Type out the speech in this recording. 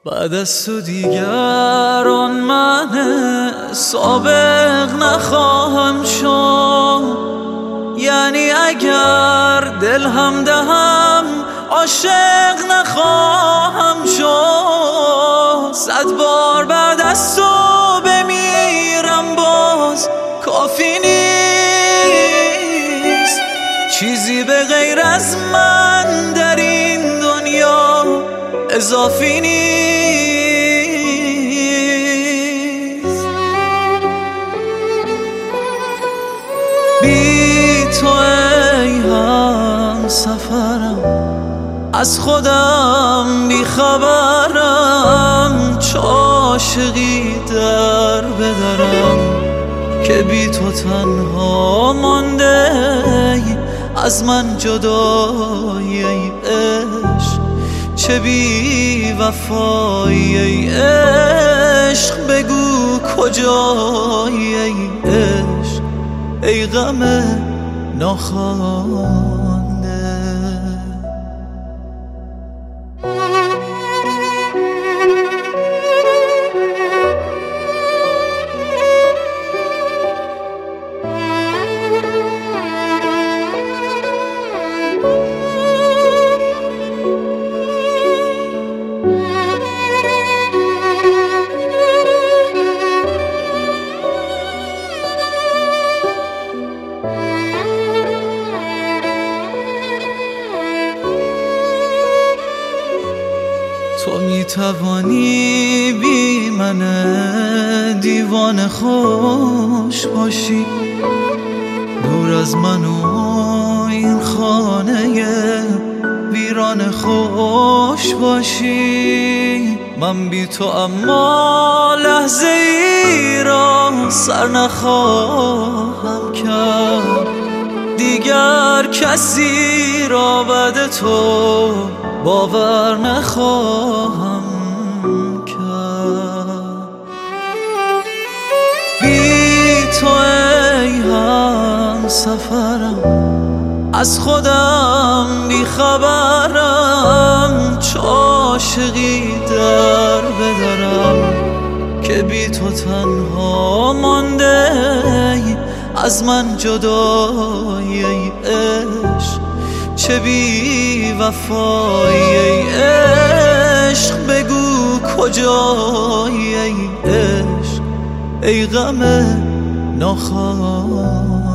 بعد از تو دیگر آن من سابق نخواهم شد. یعنی اگر دل هم دهم عاشق نخواهم شد. 100 بار بعد از تو بمیرم باز کافی نیست. چیزی به غیر از من در این دنیا اضافی نیست. بی تو ای هم سفرم، از خودم بی خبرم. چه عاشقی در بدرم که بی تو تنها مانده. از من جدایی ای عشق، چه بی وفایی ای عشق. بگو کجایی ای عشق، ای غم ناخوانده. تو میتوانی بی من دیوانه خوش باشی، دور از من و این خانه ویران خوش باشی. من بی تو اما لحظه ای را سر نخواهم کرد. دیگر کسی را بعد تو باور نخواهم کرد. بی تو ای هم سفرم، از خودم بی خبرم. چه عاشقی در بدرم که بی تو تنها مانده. از من جدایی ای عشق، چه بی وفایی ای عشق. بگو کجایی ای عشق، ای غم ناخوانده.